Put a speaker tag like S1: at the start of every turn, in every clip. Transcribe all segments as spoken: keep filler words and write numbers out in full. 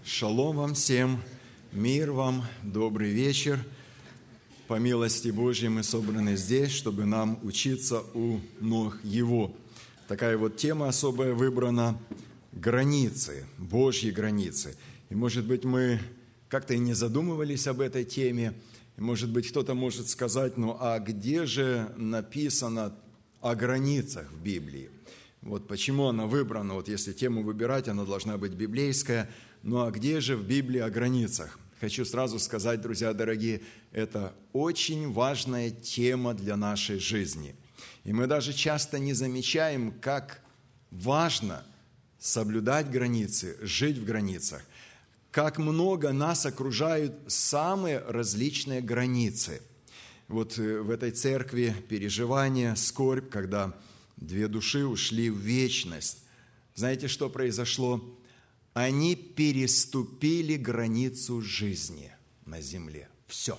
S1: Шалом вам всем, мир вам, добрый вечер. По милости Божьей мы собраны здесь, чтобы нам учиться у ног Его. Такая вот тема особая выбрана – границы, Божьи границы. И, может быть, мы как-то и не задумывались об этой теме. И, может быть, кто-то может сказать, ну а где же написано о границах в Библии? Вот почему она выбрана, вот если тему выбирать, она должна быть библейская. Ну а где же в Библии о границах? Хочу сразу сказать, друзья дорогие, это очень важная тема для нашей жизни. И мы даже часто не замечаем, как важно соблюдать границы, жить в границах. Как много нас окружают самые различные границы. Вот в этой церкви переживание, скорбь, когда две души ушли в вечность. Знаете, что произошло? Они переступили границу жизни на земле. Все.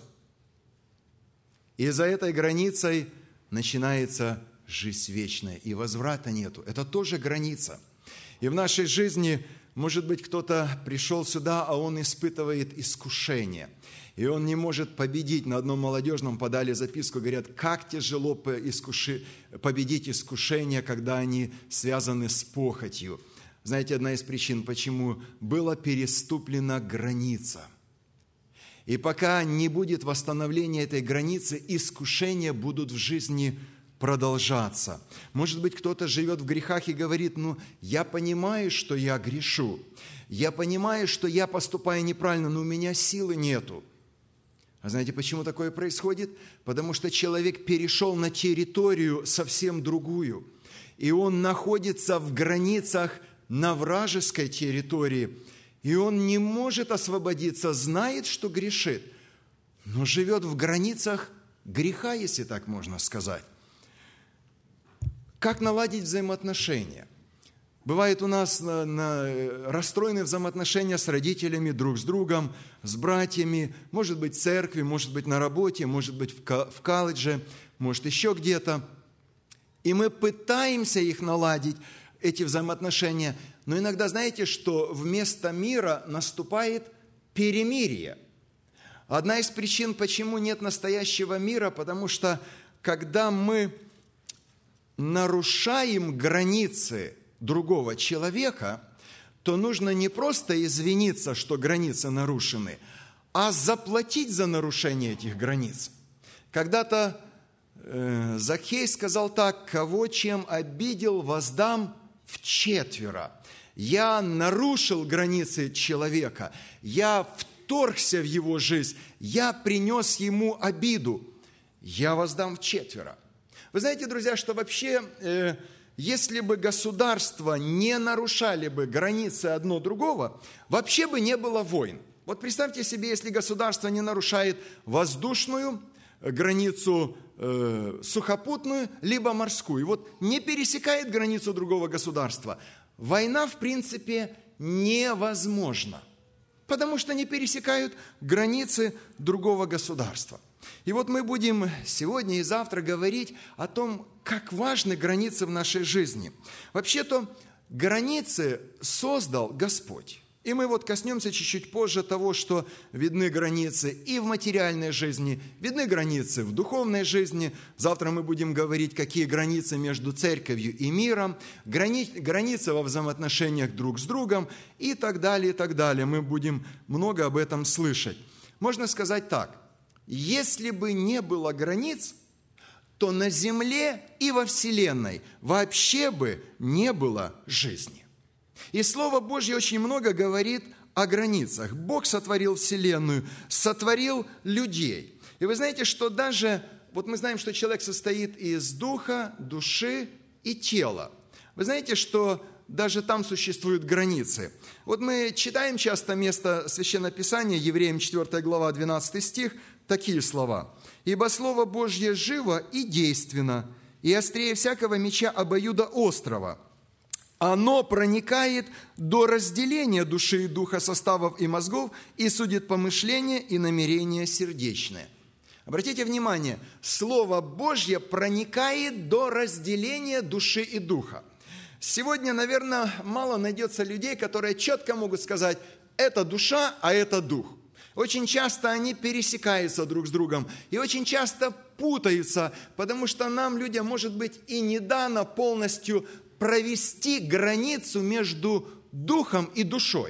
S1: И за этой границей начинается жизнь вечная, и возврата нету. Это тоже граница. И в нашей жизни, может быть, кто-то пришел сюда, а он испытывает искушение. И он не может победить. На одном молодежном подали записку, говорят, как тяжело победить искушения, когда они связаны с похотью. Знаете, одна из причин, почему была переступлена граница. И пока не будет восстановления этой границы, искушения будут в жизни продолжаться. Может быть, кто-то живет в грехах и говорит, ну, я понимаю, что я грешу. Я понимаю, что я поступаю неправильно, но у меня силы нету. А знаете, почему такое происходит? Потому что человек перешел на территорию совсем другую. И он находится в границах на вражеской территории, и он не может освободиться, знает, что грешит, но живет в границах греха, если так можно сказать. Как наладить взаимоотношения? Бывает у нас на, на, расстроенные взаимоотношения с родителями, друг с другом, с братьями, может быть, в церкви, может быть, на работе, может быть, в, в колледже, может, еще где-то. И мы пытаемся их наладить, эти взаимоотношения. Но иногда знаете, что вместо мира наступает перемирие. Одна из причин, почему нет настоящего мира, потому что когда мы нарушаем границы другого человека, то нужно не просто извиниться, что границы нарушены, а заплатить за нарушение этих границ. Когда-то э, Закхей сказал так: «Кого чем обидел, воздам вчетверо». Я нарушил границы человека, я вторгся в его жизнь, я принес ему обиду, я воздам вчетверо. Вы знаете, друзья, что вообще, э, если бы государства не нарушали бы границы одно другого, вообще бы не было войн. Вот представьте себе, если государство не нарушает воздушную границу, э, сухопутную, либо морскую, вот не пересекает границу другого государства, война, в принципе, невозможна, потому что не пересекают границы другого государства. И вот мы будем сегодня и завтра говорить о том, как важны границы в нашей жизни. Вообще-то границы создал Господь. И мы вот коснемся чуть-чуть позже того, что видны границы и в материальной жизни, видны границы в духовной жизни. Завтра мы будем говорить, какие границы между церковью и миром, грани... границы во взаимоотношениях друг с другом и так далее, и так далее. Мы будем много об этом слышать. Можно сказать так: если бы не было границ, то на земле и во вселенной вообще бы не было жизни. И Слово Божье очень много говорит о границах. Бог сотворил вселенную, сотворил людей. И вы знаете, что даже, вот мы знаем, что человек состоит из духа, души и тела. Вы знаете, что даже там существуют границы. Вот мы читаем часто место Священного Писания, Евреям четвёртая глава, двенадцатый стих, такие слова. «Ибо Слово Божье живо и действенно, и острее всякого меча обоюдоострого. Оно проникает до разделения души и духа, составов и мозгов, и судит помышления и намерения сердечные». Обратите внимание, Слово Божье проникает до разделения души и духа. Сегодня, наверное, мало найдется людей, которые четко могут сказать, это душа, а это дух. Очень часто они пересекаются друг с другом и очень часто путаются, потому что нам, людям, может быть, и не дано полностью провести границу между духом и душой.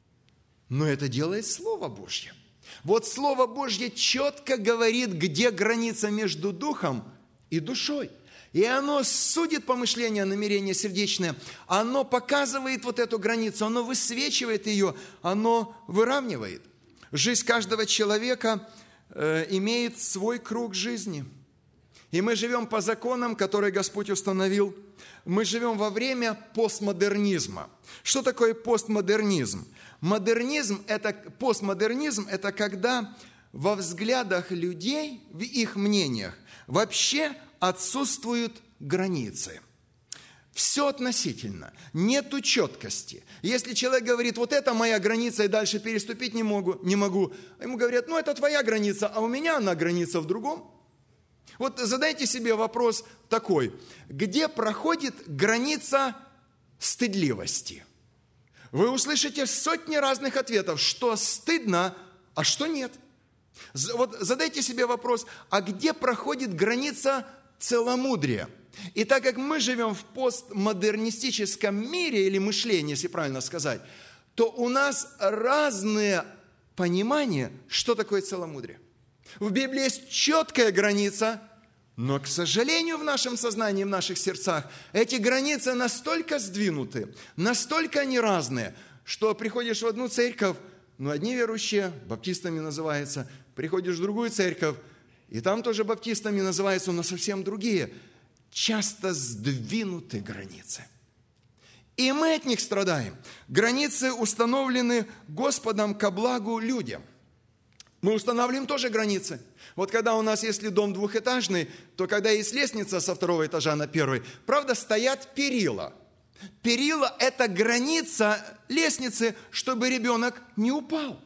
S1: Но это делает Слово Божье. Вот Слово Божье четко говорит, где граница между духом и душой. И оно судит помышления, намерения сердечные. Оно показывает вот эту границу, оно высвечивает ее, оно выравнивает. Жизнь каждого человека э, имеет свой круг жизни. И мы живем по законам, которые Господь установил. Мы живем во время постмодернизма. Что такое постмодернизм? Модернизм – это, постмодернизм – это когда во взглядах людей, в их мнениях, вообще отсутствуют границы. Все относительно, нету четкости. Если человек говорит, вот это моя граница, и дальше переступить не могу, не могу, ему говорят, ну это твоя граница, а у меня она граница в другом. Вот задайте себе вопрос такой, где проходит граница стыдливости? Вы услышите сотни разных ответов, что стыдно, а что нет. Вот задайте себе вопрос, а где проходит граница целомудрия? И так как мы живем в постмодернистическом мире, или мышлении, если правильно сказать, то у нас разные понимания, что такое целомудрие. В Библии есть четкая граница, но, к сожалению, в нашем сознании, в наших сердцах эти границы настолько сдвинуты, настолько они разные, что приходишь в одну церковь, ну, одни верующие, баптистами называются, приходишь в другую церковь, и там тоже баптистами называются, но совсем другие. Часто сдвинуты границы. И мы от них страдаем. Границы установлены Господом ко благу людям. Мы устанавливаем тоже границы. Вот когда у нас, если дом двухэтажный, то когда есть лестница со второго этажа на первый, правда, стоят перила. Перила – это граница лестницы, чтобы ребенок не упал.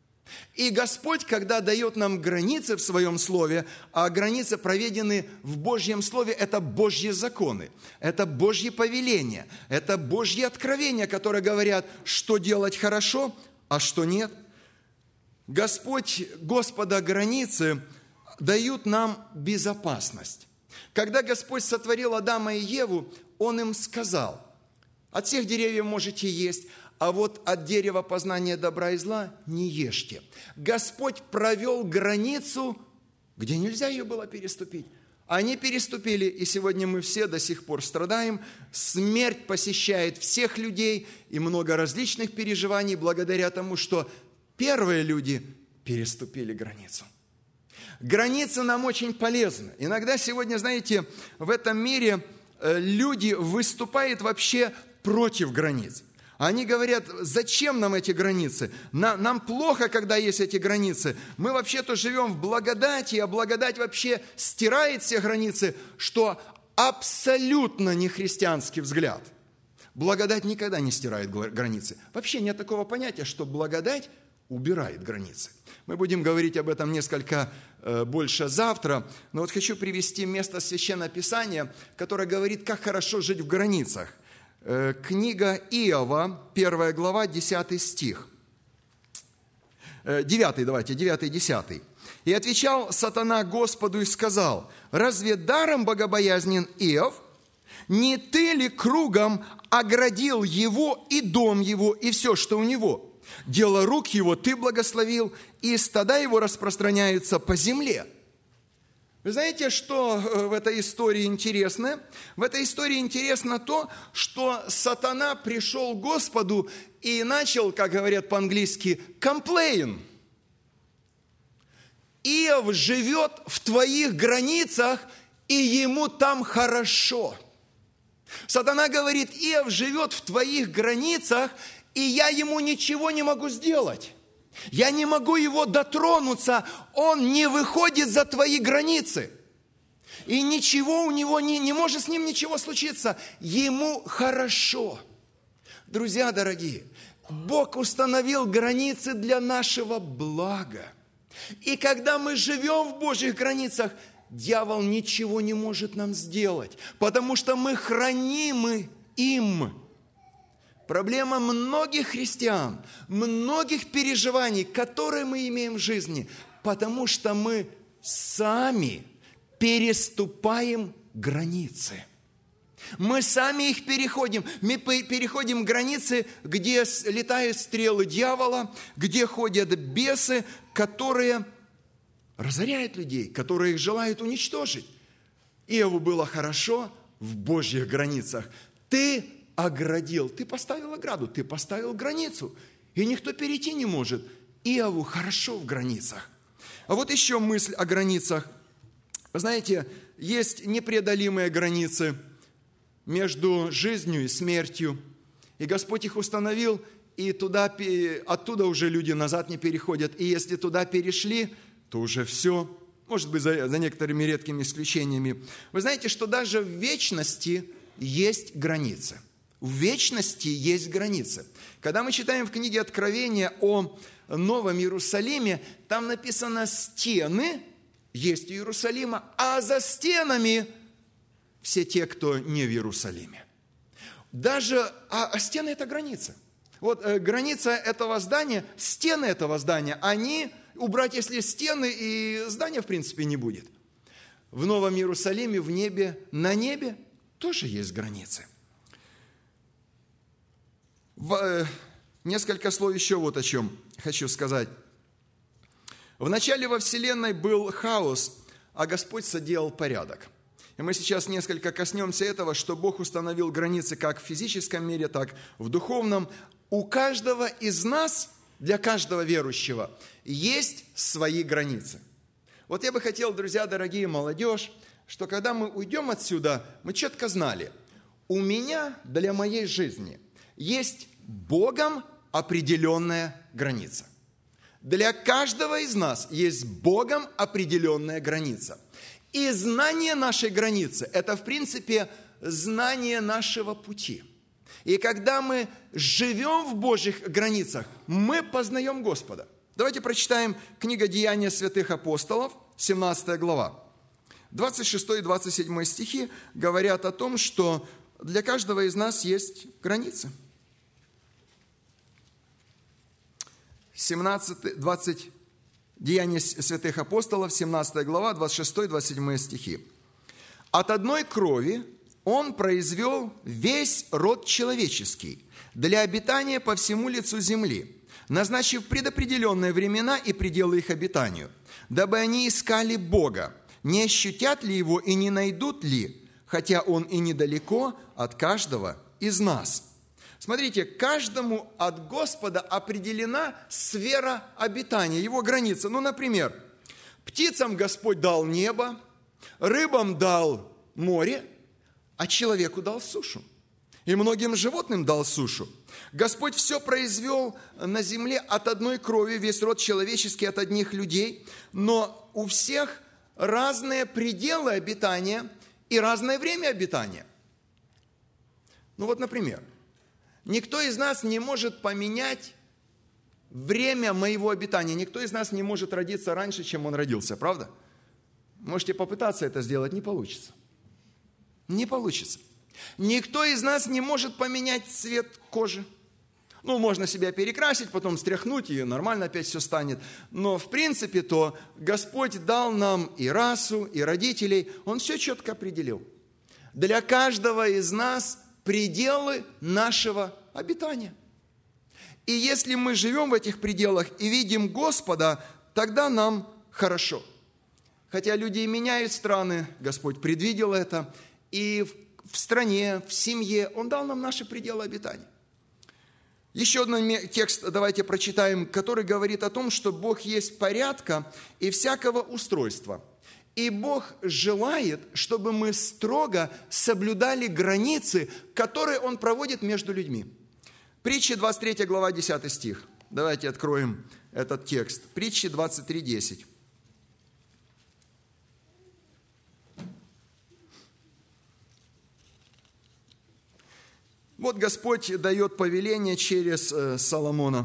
S1: И Господь, когда дает нам границы в Своем Слове, а границы проведены в Божьем Слове, это Божьи законы, это Божьи повеления, это Божьи откровения, которые говорят, что делать хорошо, а что нет. Господь, Господа границы дают нам безопасность. Когда Господь сотворил Адама и Еву, Он им сказал, от всех деревьев можете есть, а вот от дерева познания добра и зла не ешьте. Господь провел границу, где нельзя ее было переступить. Они переступили, и сегодня мы все до сих пор страдаем. Смерть посещает всех людей, и много различных переживаний благодаря тому, что первые люди переступили границу. Границы нам очень полезны. Иногда сегодня, знаете, в этом мире люди выступают вообще против границ. Они говорят, зачем нам эти границы? Нам, нам плохо, когда есть эти границы. Мы вообще-то живем в благодати, а благодать вообще стирает все границы, что абсолютно не христианский взгляд. Благодать никогда не стирает границы. Вообще нет такого понятия, что благодать убирает границы. Мы будем говорить об этом несколько э, больше завтра, но вот хочу привести место Священного Писания, которое говорит, как хорошо жить в границах. Книга Иова, первая глава, десятый стих. Девятый, давайте, девятый, десятый. «И отвечал сатана Господу и сказал, разве даром богобоязнен Иов? Не ты ли кругом оградил его и дом его, и все, что у него? Дело рук его ты благословил, и стада его распространяются по земле». Вы знаете, что в этой истории интересно? В этой истории интересно то, что сатана пришел к Господу и начал, как говорят по-английски, complain. Иов живет в твоих границах, и ему там хорошо. Сатана говорит, Иов живет в твоих границах, и я ему ничего не могу сделать. Я не могу его дотронуться, он не выходит за твои границы. И ничего у него не, не может с ним ничего случиться. Ему хорошо. Друзья дорогие, Бог установил границы для нашего блага. И когда мы живем в Божьих границах, дьявол ничего не может нам сделать, потому что мы хранимы им. Проблема многих христиан, многих переживаний, которые мы имеем в жизни, потому что мы сами переступаем границы. Мы сами их переходим. Мы переходим границы, где летают стрелы дьявола, где ходят бесы, которые разоряют людей, которые их желают уничтожить. Иову было хорошо в Божьих границах. Ты оградил, ты поставил ограду, ты поставил границу, и никто перейти не может. Иову хорошо в границах. А вот еще мысль о границах. Вы знаете, есть непреодолимые границы между жизнью и смертью. И Господь их установил, и туда, оттуда уже люди назад не переходят. И если туда перешли, то уже все. Может быть, за, за некоторыми редкими исключениями. Вы знаете, что даже в вечности есть границы. В вечности есть границы. Когда мы читаем в книге Откровения о Новом Иерусалиме, там написано «стены» есть у Иерусалима, а за стенами все те, кто не в Иерусалиме. Даже, а, а стены – это граница. Вот э, граница этого здания, стены этого здания, они, убрать если стены, и здания в принципе не будет. В Новом Иерусалиме, в небе, на небе тоже есть границы. В, э, несколько слов еще вот о чем хочу сказать. Вначале во Вселенной был хаос, а Господь соделал порядок. И мы сейчас несколько коснемся этого, что Бог установил границы как в физическом мире, так в духовном. У каждого из нас, для каждого верующего, есть свои границы. Вот я бы хотел, друзья, дорогие, молодежь, что когда мы уйдем отсюда, мы четко знали, у меня для моей жизни есть Богом определенная граница. Для каждого из нас есть Богом определенная граница. И знание нашей границы – это, в принципе, знание нашего пути. И когда мы живем в Божьих границах, мы познаем Господа. Давайте прочитаем книга «Деяния святых апостолов», семнадцатая глава. двадцать шестой и двадцать седьмой стихи говорят о том, что для каждого из нас есть границы. семнадцать, двадцать, Деяния святых апостолов, семнадцатая глава, двадцать шестой и двадцать седьмой стихи. «От одной крови Он произвел весь род человеческий для обитания по всему лицу земли, назначив предопределенные времена и пределы их обитанию, дабы они искали Бога, не ощутят ли Его и не найдут ли, хотя Он и недалеко от каждого из нас». Смотрите, каждому от Господа определена сфера обитания, его граница. Ну, например, птицам Господь дал небо, рыбам дал море, а человеку дал сушу. И многим животным дал сушу. Господь все произвел на земле от одной крови, весь род человеческий от одних людей, но у всех разные пределы обитания и разное время обитания. Ну вот, например, никто из нас не может поменять время моего обитания. Никто из нас не может родиться раньше, чем он родился, правда? Можете попытаться это сделать, не получится. Не получится. Никто из нас не может поменять цвет кожи. Ну, можно себя перекрасить, потом стряхнуть, и нормально опять все станет. Но, в принципе, то Господь дал нам и расу, и родителей. Он все четко определил. Для каждого из нас пределы нашего обитания. И если мы живем в этих пределах и видим Господа, тогда нам хорошо. Хотя люди и меняют страны, Господь предвидел это, и в стране, в семье Он дал нам наши пределы обитания. Еще один текст давайте прочитаем, который говорит о том, что Бог есть порядка и всякого устройства. И Бог желает, чтобы мы строго соблюдали границы, которые Он проводит между людьми. Притча двадцать третья глава, десятый стих. Давайте откроем этот текст. Притча двадцать три, десять. Вот Господь дает повеление через Соломона.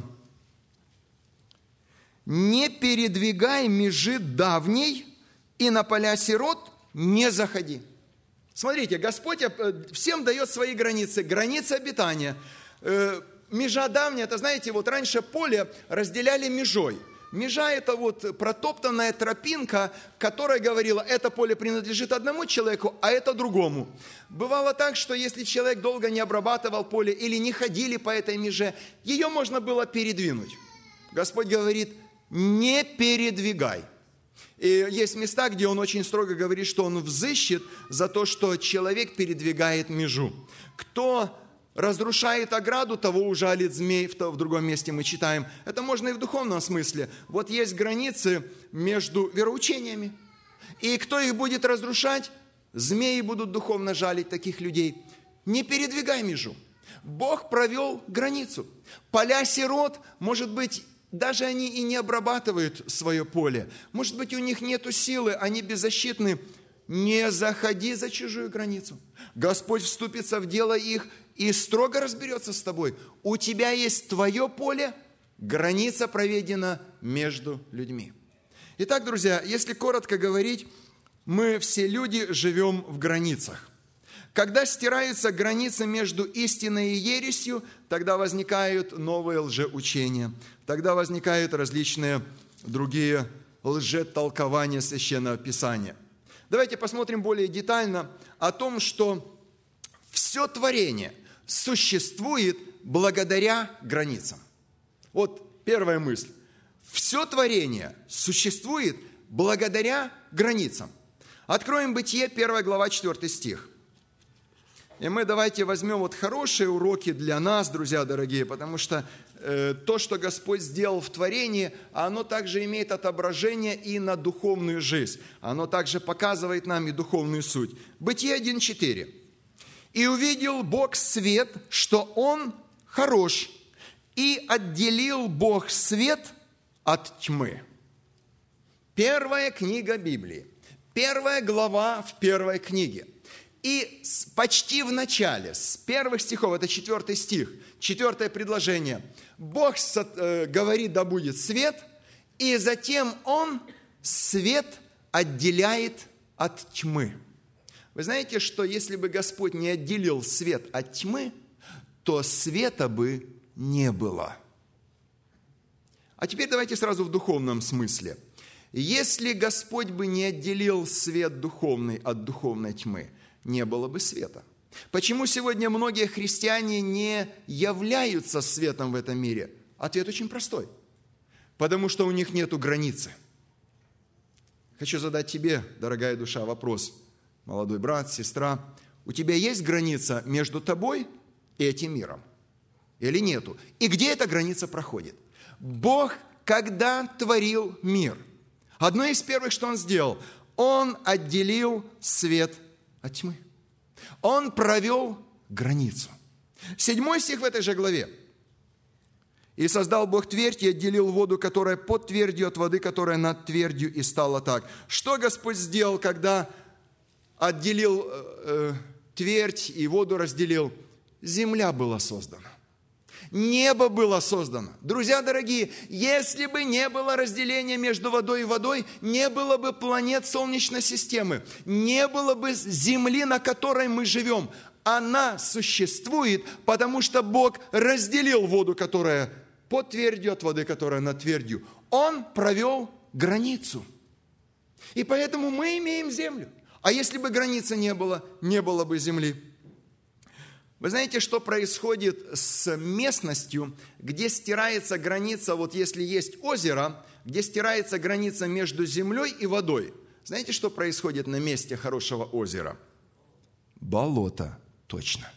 S1: «Не передвигай межи давней, и на поля сирот не заходи». Смотрите, Господь всем дает свои границы, границы обитания. Межа давняя, это, знаете, вот раньше поле разделяли межой. Межа – это вот протоптанная тропинка, которая говорила, это поле принадлежит одному человеку, а это другому. Бывало так, что если человек долго не обрабатывал поле или не ходили по этой меже, ее можно было передвинуть. Господь говорит, не передвигай. И есть места, где Он очень строго говорит, что Он взыщет за то, что человек передвигает межу. Кто разрушает ограду, того ужалит змей. В другом месте мы читаем. Это можно и в духовном смысле. Вот есть границы между вероучениями. И кто их будет разрушать? Змеи будут духовно жалить таких людей. Не передвигай межу. Бог провел границу. Поля сирот, может быть, даже они и не обрабатывают свое поле. Может быть, у них нет силы, они беззащитны. Не заходи за чужую границу. Господь вступится в дело их и строго разберется с тобой. У тебя есть твое поле, граница проведена между людьми. Итак, друзья, если коротко говорить, мы все люди живем в границах. Когда стираются границы между истиной и ересью, тогда возникают новые лжеучения. Тогда возникают различные другие лжетолкования Священного Писания. Давайте посмотрим более детально о том, что все творение существует благодаря границам. Вот первая мысль. Все творение существует благодаря границам. Откроем Бытие, первая глава, четвёртый стих. И мы давайте возьмем вот хорошие уроки для нас, друзья дорогие, потому что э, то, что Господь сделал в творении, оно также имеет отображение и на духовную жизнь. Оно также показывает нам и духовную суть. Бытие один четыре. «И увидел Бог свет, что он хорош, и отделил Бог свет от тьмы». Первая книга Библии. Первая глава в первой книге. И почти в начале, с первых стихов, это четвертый стих, четвертое предложение, Бог говорит, да будет свет, и затем Он свет отделяет от тьмы. Вы знаете, что если бы Господь не отделил свет от тьмы, то света бы не было. А теперь давайте сразу в духовном смысле. Если Господь бы не отделил свет духовный от духовной тьмы, не было бы света. Почему сегодня многие христиане не являются светом в этом мире? Ответ очень простой. Потому что у них нету границы. Хочу задать тебе, дорогая душа, вопрос. Молодой брат, сестра, у тебя есть граница между тобой и этим миром? Или нету? И где эта граница проходит? Бог, когда творил мир, одно из первых, что Он сделал, Он отделил свет от тьмы. Он провел границу. Седьмой стих в этой же главе. «И создал Бог твердь, и отделил воду, которая под твердью, от воды, которая над твердью, и стало так». Что Господь сделал, когда отделил э, твердь и воду разделил? Земля была создана. Небо было создано. Друзья дорогие, если бы не было разделения между водой и водой, не было бы планет Солнечной системы, не было бы Земли, на которой мы живем. Она существует, потому что Бог разделил воду, которая под твердью, от воды, которая над твердью. Он провел границу. И поэтому мы имеем землю. А если бы границы не было, не было бы земли. Вы знаете, что происходит с местностью, где стирается граница, вот если есть озеро, где стирается граница между землей и водой. Знаете, что происходит на месте хорошего озера? Болото, точно.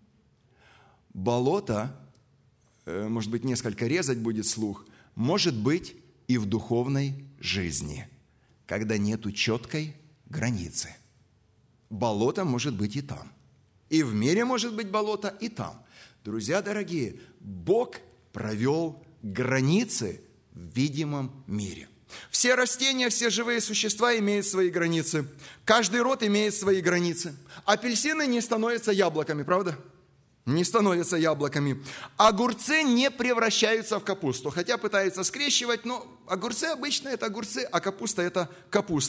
S1: Болото, может быть, несколько резать будет слух, может быть и в духовной жизни, когда нету четкой границы. Болото может быть и там. И в мире может быть болото, и там. Друзья дорогие, Бог провел границы в видимом мире. Все растения, все живые существа имеют свои границы. Каждый род имеет свои границы. Апельсины не становятся яблоками, правда? Не становятся яблоками. Огурцы не превращаются в капусту. Хотя пытаются скрещивать, но огурцы обычно это огурцы, а капуста это капуста.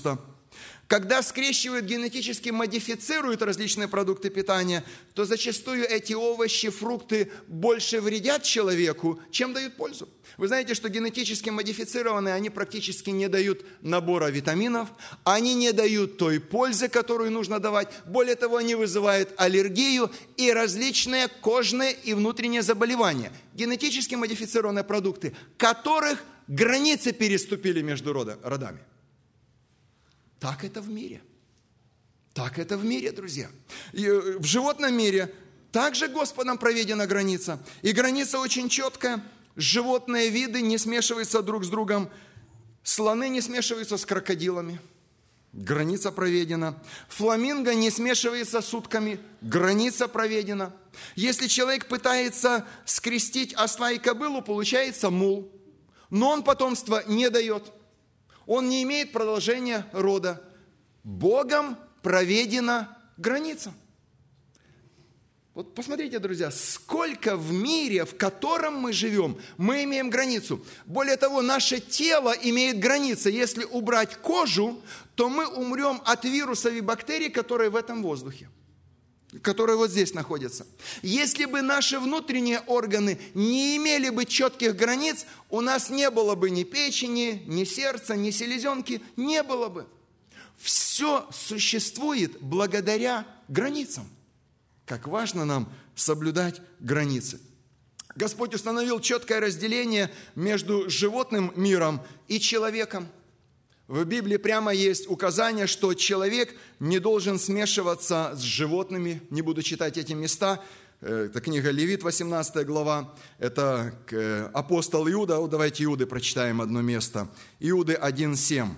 S1: Когда скрещивают, генетически модифицируют различные продукты питания, то зачастую эти овощи, фрукты больше вредят человеку, чем дают пользу. Вы знаете, что генетически модифицированные, они практически не дают набора витаминов, они не дают той пользы, которую нужно давать. Более того, они вызывают аллергию и различные кожные и внутренние заболевания. Генетически модифицированные продукты, которых границы переступили между родами. Так это в мире. Так это в мире, друзья. И в животном мире также Господом проведена граница. И граница очень четкая. Животные виды не смешиваются друг с другом. Слоны не смешиваются с крокодилами. Граница проведена. Фламинго не смешивается с утками. Граница проведена. Если человек пытается скрестить осла и кобылу, получается мул. Но он потомства не дает. Он не имеет продолжения рода. Богом проведена граница. Вот посмотрите, друзья, сколько в мире, в котором мы живем, мы имеем границу. Более того, наше тело имеет границы. Если убрать кожу, то мы умрем от вирусов и бактерий, которые в этом воздухе, которые вот здесь находятся. Если бы наши внутренние органы не имели бы четких границ, у нас не было бы ни печени, ни сердца, ни селезенки, не было бы. Все существует благодаря границам. Как важно нам соблюдать границы. Господь установил четкое разделение между животным миром и человеком. В Библии прямо есть указание, что человек не должен смешиваться с животными. Не буду читать эти места. Это книга Левит, восемнадцатая глава. Это апостол Иуда. Давайте Иуды прочитаем одно место. Иуды один семь.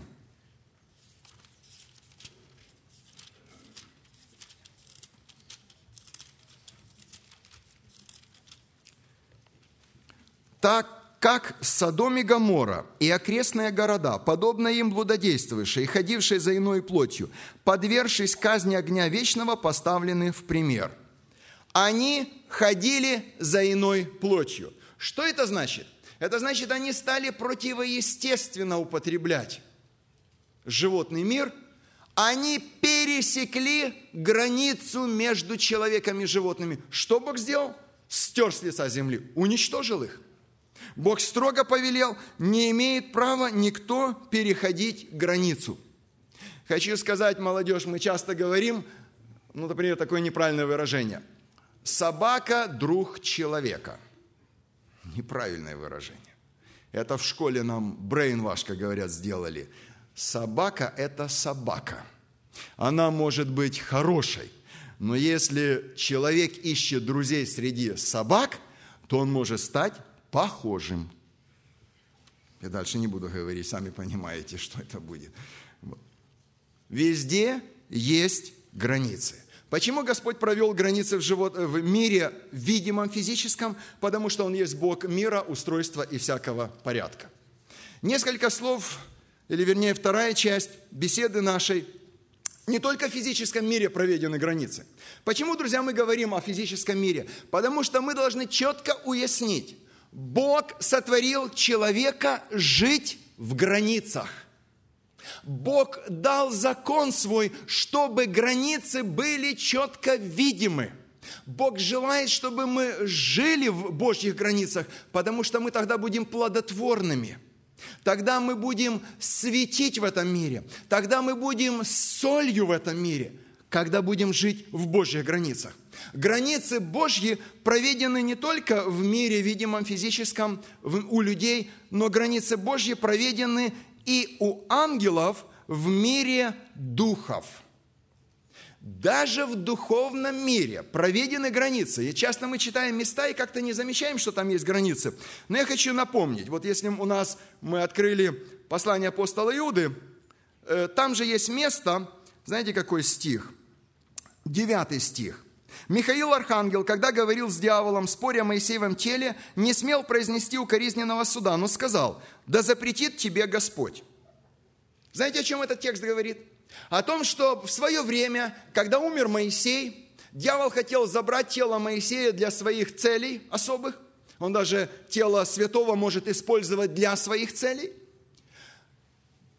S1: Так как Содом и Гоморра и окрестные города, подобно им блудодействовавшие и ходившие за иной плотью, подвергшись казни огня вечного, поставлены в пример. Они ходили за иной плотью. Что это значит? Это значит, они стали противоестественно употреблять животный мир. Они пересекли границу между человеком и животными. Что Бог сделал? Стер с лица земли, уничтожил их. Бог строго повелел, не имеет права никто переходить границу. Хочу сказать, молодежь, мы часто говорим, ну, например, такое неправильное выражение. Собака – друг человека. Неправильное выражение. Это в школе нам брейнваш, как говорят, сделали. Собака – это собака. Она может быть хорошей, но если человек ищет друзей среди собак, то он может стать похожим. Я дальше не буду говорить, сами понимаете, что это будет. Везде есть границы. Почему Господь провел границы в, живот, в мире видимом, физическом? Потому что Он есть Бог мира, устройства и всякого порядка. Несколько слов, или вернее вторая часть беседы нашей. Не только в физическом мире проведены границы. Почему, друзья, мы говорим о физическом мире? Потому что мы должны четко уяснить, Бог сотворил человека жить в границах. Бог дал закон свой, чтобы границы были четко видимы. Бог желает, чтобы мы жили в Божьих границах, потому что мы тогда будем плодотворными. Тогда мы будем светить в этом мире. Тогда мы будем солью в этом мире, когда будем жить в Божьих границах. Границы Божьи проведены не только в мире видимом, физическом, у людей, но границы Божьи проведены и у ангелов в мире духов. Даже в духовном мире проведены границы. И часто мы читаем места и как-то не замечаем, что там есть границы. Но я хочу напомнить, вот если у нас мы открыли послание апостола Иуды, там же есть место, знаете, какой стих? Девятый стих. Михаил Архангел, когда говорил с дьяволом, споря о Моисеевом теле, не смел произнести укоризненного суда, но сказал: «Да запретит тебе Господь». Знаете, о чем этот текст говорит? О том, что в свое время, когда умер Моисей, дьявол хотел забрать тело Моисея для своих целей особых. Он даже тело святого может использовать для своих целей.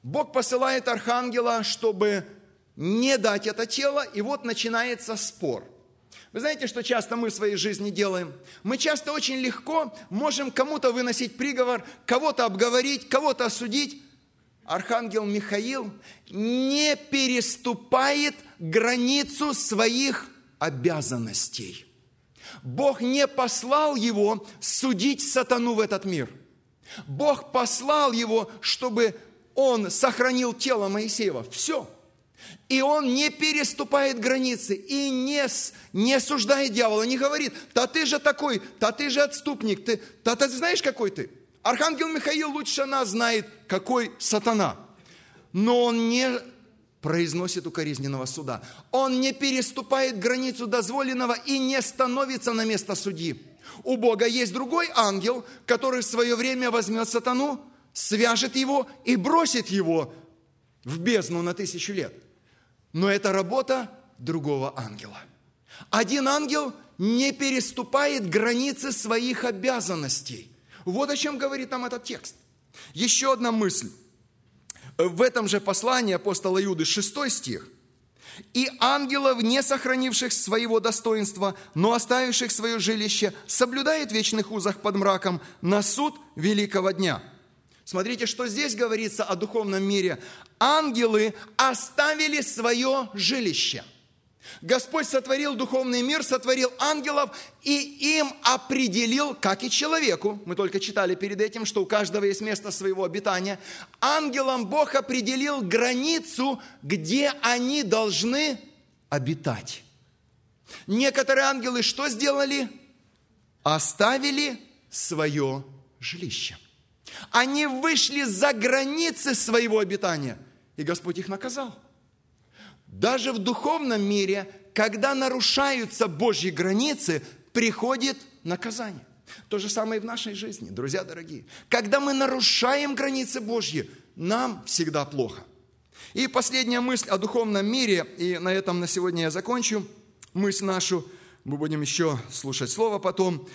S1: Бог посылает архангела, чтобы не дать это тело, и вот начинается спор. Вы знаете, что часто мы в своей жизни делаем? Мы часто очень легко можем кому-то выносить приговор, кого-то обговорить, кого-то осудить. Архангел Михаил не переступает границу своих обязанностей. Бог не послал его судить сатану в этот мир. Бог послал его, чтобы он сохранил тело Моисеева. Все. И он не переступает границы и не, не осуждает дьявола, не говорит: да ты же такой, да ты же отступник, ты, да ты знаешь, какой ты? Архангел Михаил лучше нас знает, какой сатана. Но он не произносит укоризненного суда. Он не переступает границу дозволенного и не становится на место судьи. У Бога есть другой ангел, который в свое время возьмет сатану, свяжет его и бросит его в бездну на тысячу лет. Но это работа другого ангела. Один ангел не переступает границы своих обязанностей. Вот о чем говорит нам этот текст. Еще одна мысль. В этом же послании апостола Иуды, шестой стих. «И ангелов, не сохранивших своего достоинства, но оставивших свое жилище, соблюдает в вечных узах под мраком на суд великого дня». Смотрите, что здесь говорится о духовном мире. Ангелы оставили свое жилище. Господь сотворил духовный мир, сотворил ангелов и им определил, как и человеку. Мы только читали перед этим, что у каждого есть место своего обитания. Ангелам Бог определил границу, где они должны обитать. Некоторые ангелы что сделали? Оставили свое жилище. Они вышли за границы своего обитания, и Господь их наказал. Даже в духовном мире, когда нарушаются Божьи границы, приходит наказание. То же самое и в нашей жизни, друзья дорогие. Когда мы нарушаем границы Божьи, нам всегда плохо. И последняя мысль о духовном мире, и на этом на сегодня я закончу мысль нашу. Мы будем еще слушать слово потом.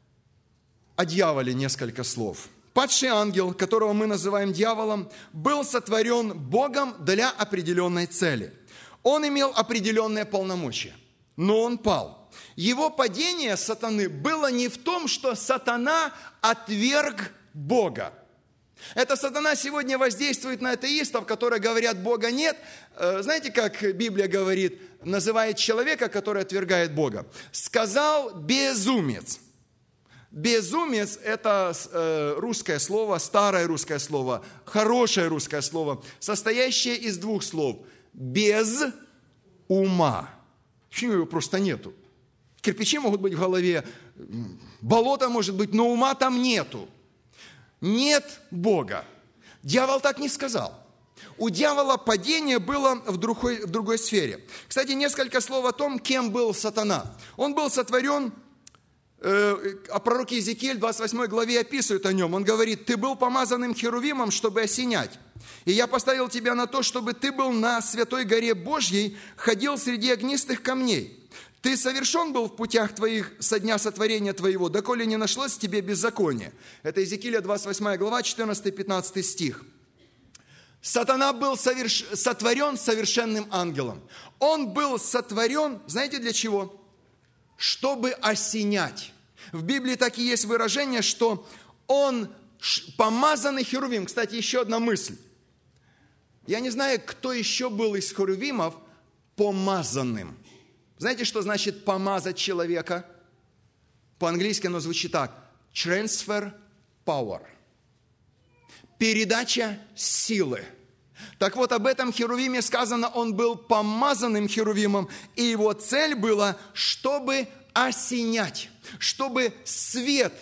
S1: О дьяволе несколько слов. Падший ангел, которого мы называем дьяволом, был сотворен Богом для определенной цели. Он имел определенные полномочия, но он пал. Его падение сатаны было не в том, что сатана отверг Бога. Это сатана сегодня воздействует на атеистов, которые говорят: Бога нет. Знаете, как Библия говорит, называет человека, который отвергает Бога? Сказал безумец. Безумец – это русское слово, старое русское слово, хорошее русское слово, состоящее из двух слов. Без ума. Почему его просто нету? Кирпичи могут быть в голове, болото может быть, но ума там нету. Нет Бога. Дьявол так не сказал. У дьявола падение было в другой, в другой сфере. Кстати, несколько слов о том, кем был сатана. Он был сотворен, э, о пророке Иезекииль в двадцать восьмой главе описывает о нем. Он говорит: «Ты был помазанным херувимом, чтобы осенять. И я поставил тебя на то, чтобы ты был на святой горе Божьей, ходил среди огнистых камней. Ты совершен был в путях твоих со дня сотворения твоего, доколе не нашлось в тебе беззакония». Это Иезекииля двадцать восьмая глава, четырнадцатый-пятнадцатый стих. Сатана был соверш... сотворен совершенным ангелом. Он был сотворен, знаете для чего? Чтобы осенять. В Библии так и есть выражение, что он помазанный херувим. Кстати, еще одна мысль. Я не знаю, кто еще был из херувимов помазанным. Знаете, что значит помазать человека? По-английски оно звучит так. Transfer power. Передача силы. Так вот, об этом херувиме сказано, он был помазанным херувимом, и его цель была, чтобы осенять, чтобы свет,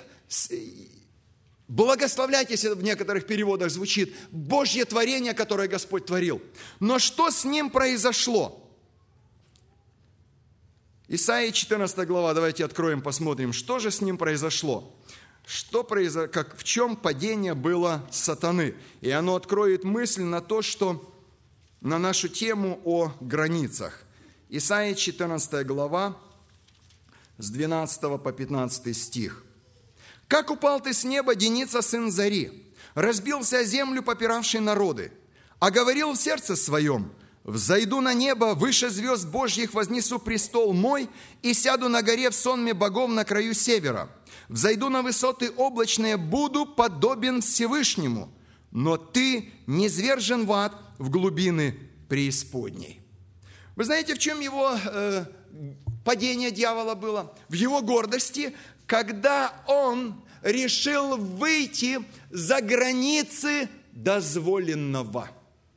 S1: благословлять, если в некоторых переводах звучит, Божье творение, которое Господь творил. Но что с ним произошло? Исайя четырнадцатая глава, давайте откроем, посмотрим, что же с ним произошло. Что произошло, как, в чем падение было сатаны. И оно откроет мысль на то, что на нашу тему о границах. Исайя четырнадцатая глава, с двенадцатого по пятнадцатый стих. «Как упал ты с неба, Деница, сын Зари, разбился о землю, попиравший народы. А говорил в сердце своем: взойду на небо, выше звезд Божьих вознесу престол мой и сяду на горе в сонме богов на краю севера. Взойду на высоты облачные, буду подобен Всевышнему, но ты низвержен в ад, в глубины преисподней». Вы знаете, в чем его э, падение дьявола было? В его гордости, когда он решил выйти за границы дозволенного.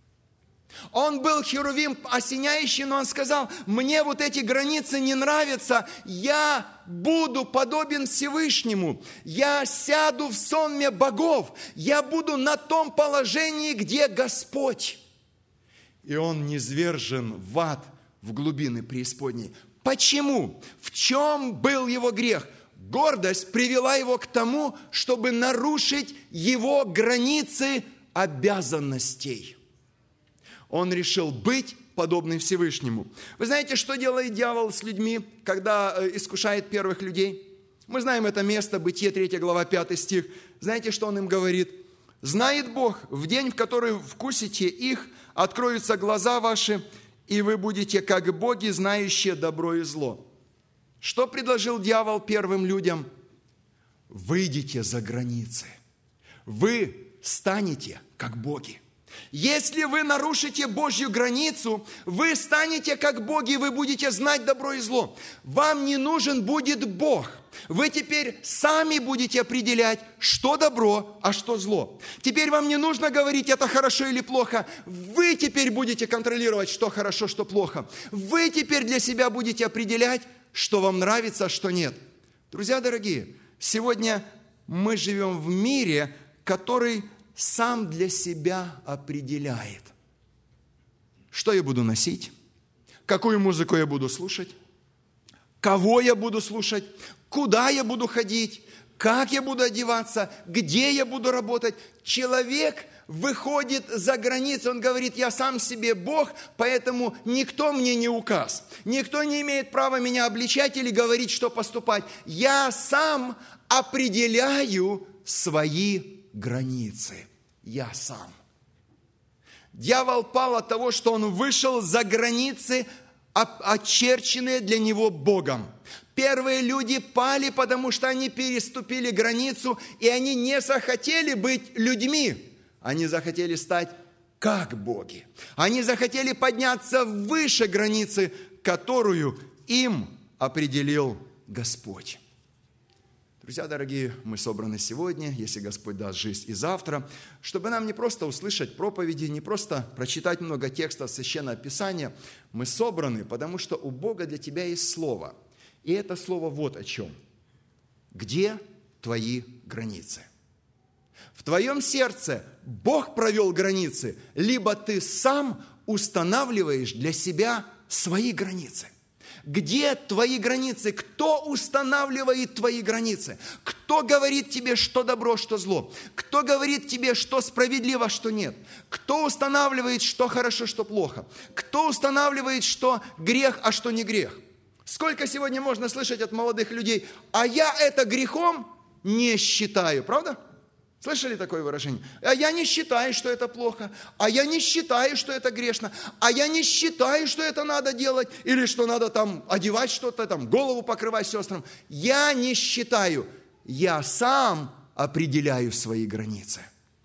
S1: Он был херувим осеняющий, но он сказал: мне вот эти границы не нравятся, я буду подобен Всевышнему, я сяду в сонме богов, я буду на том положении, где Господь. И он низвержен в ад, в глубины преисподней. Почему? В чем был его грех? Гордость привела его к тому, чтобы нарушить его границы обязанностей. Он решил быть подобным Всевышнему. Вы знаете, что делает дьявол с людьми, когда искушает первых людей? Мы знаем это место, Бытие, третья глава, пятый стих. Знаете, что он им говорит? «Знает Бог, в день, в который вкусите их, откроются глаза ваши, и вы будете как боги, знающие добро и зло». Что предложил дьявол первым людям? Выйдите за границы. Вы станете как боги. Если вы нарушите Божью границу, вы станете как боги, вы будете знать добро и зло. Вам не нужен будет Бог. Вы теперь сами будете определять, что добро, а что зло. Теперь вам не нужно говорить, это хорошо или плохо. Вы теперь будете контролировать, что хорошо, что плохо. Вы теперь для себя будете определять, что вам нравится, а что нет. Друзья дорогие, сегодня мы живем в мире, который сам для себя определяет, что я буду носить, какую музыку я буду слушать, кого я буду слушать, куда я буду ходить, как я буду одеваться, где я буду работать. Человек выходит за границы, он говорит: я сам себе Бог, поэтому никто мне не указ, никто не имеет права меня обличать или говорить, что поступать. Я сам определяю свои границы. Я сам. Дьявол пал от того, что он вышел за границы, очерченные для него Богом. Первые люди пали, потому что они переступили границу, и они не захотели быть людьми. Они захотели стать как боги. Они захотели подняться выше границы, которую им определил Господь. Друзья дорогие, мы собраны сегодня, если Господь даст жизнь, и завтра, чтобы нам не просто услышать проповеди, не просто прочитать много текстов Священного Писания. Мы собраны, потому что у Бога для тебя есть Слово. И это Слово вот о чем. Где твои границы? В твоем сердце Бог провел границы, либо ты сам устанавливаешь для себя свои границы. Где твои границы? Кто устанавливает твои границы? Кто говорит тебе, что добро, что зло? Кто говорит тебе, что справедливо, что нет? Кто устанавливает, что хорошо, что плохо? Кто устанавливает, что грех, а что не грех? Сколько сегодня можно слышать от молодых людей: а я это грехом не считаю, правда? Слышали такое выражение? А я не считаю, что это плохо. А я не считаю, что это грешно. А я не считаю, что это надо делать. Или что надо там одевать что-то, там голову покрывать сестрам. Я не считаю. Я сам определяю свои границы.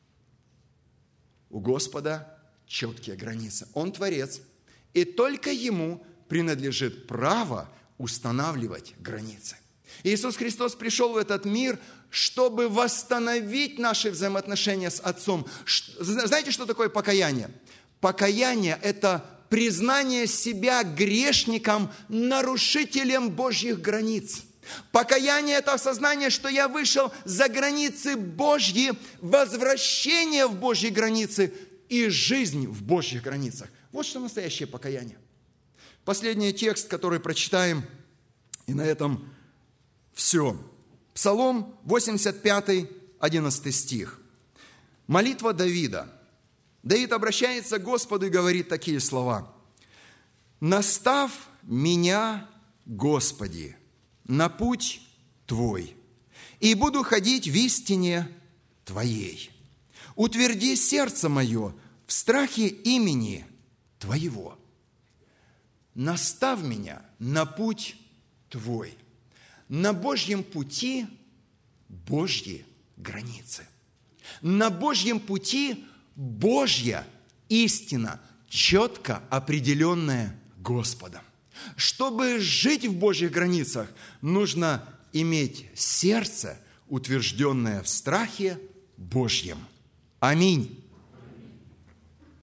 S1: У Господа четкие границы. Он Творец. И только Ему принадлежит право устанавливать границы. Иисус Христос пришел в этот мир, чтобы восстановить наши взаимоотношения с Отцом. Знаете, что такое покаяние? Покаяние – это признание себя грешником, нарушителем Божьих границ. Покаяние – это осознание, что я вышел за границы Божьи, возвращение в Божьи границы и жизнь в Божьих границах. Вот что настоящее покаяние. Последний текст, который прочитаем, и на этом все. Псалом восемьдесят пять, одиннадцатый стих. Молитва Давида. Давид обращается к Господу и говорит такие слова. «Настав меня, Господи, на путь Твой, и буду ходить в истине Твоей. Утверди сердце мое в страхе имени Твоего. Настав меня на путь Твой. На Божьем пути Божьи границы. На Божьем пути Божья истина, четко определенная Господом. Чтобы жить в Божьих границах, нужно иметь сердце, утвержденное в страхе Божьем. Аминь.